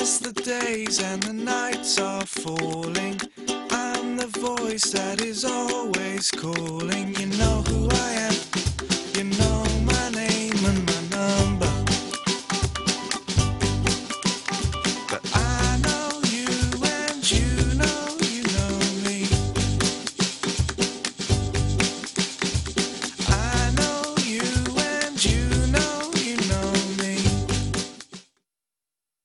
as the days and the nights are falling, I'm the voice that is always calling. You know who I am.